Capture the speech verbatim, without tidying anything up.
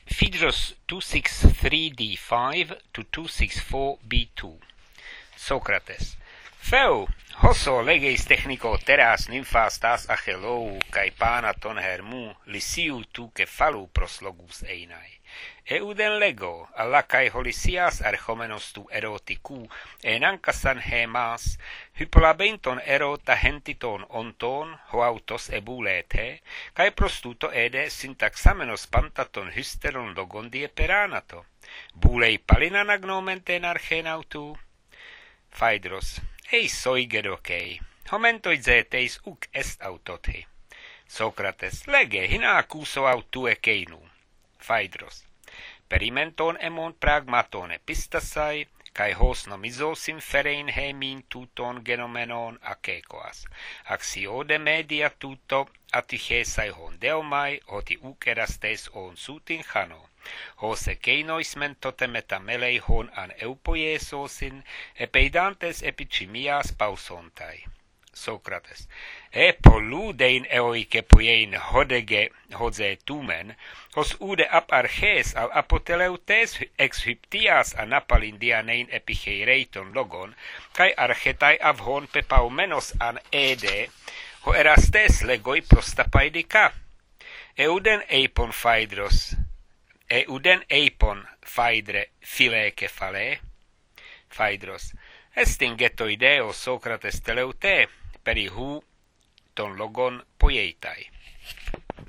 Phaedrus two sixty-three d five to two sixty-four b two. Socrates. Feu, hoso legeis technico teras nymphas tas achelou, cae pana ton hermu, lisiu tu cefalu pros logus einai. Euden lego, alla cae holisias archomenos tu eroticu, enancasan hemas, hypolabenton erota hentiton onton, hoautos ebulete, cae prostuto ede syntaxamenos pantaton hysteron logon dieperanato. Bulei palinan agnomenten archenautu? Phaedros. Eis soigedokei, homentoi zeteis uc est autoti. Socrates, lege, hina accuso autue keinu. Phaedros. Perimenton emon pragmaton epistasai, cae hos nomisosim ferein hemin tuton genomenon akekoas. Axiode media tuto atichesai hon deomai, hoti uc erastes on sutin chano. Hose keinois mentote metamelei hon an eupoiesosin, epeidantes epicimias pausontai. Socrates. E polludein eoike poiein hodege hodze tumen, hos ude ap arches al apoteleutes ex hyptias anapalindianein epicheireiton logon, cae archetai avhon pepaumenos an ede, ho erastes legoi prostapaidica. Euden eipon Phaedros, euden eipon Phaedre phile cephale. Phaedros. Estin getoideo Socrates teleute, peri hu ton logon poietai.